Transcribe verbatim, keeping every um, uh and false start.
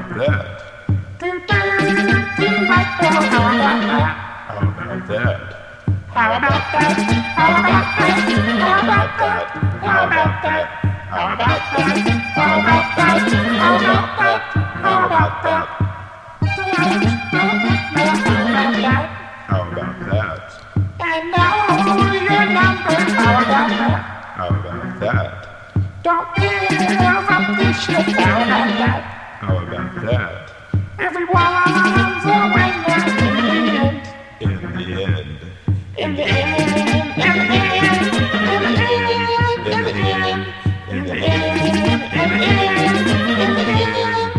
that? Do do do like that? How about that? How about that? How about that? How about that? How about that? How about that? How about that? How about that? How about that? How about that? How about that? I know your number. How about that? How about that? Don't give up this shit. How about that? How about that? Everyone's away.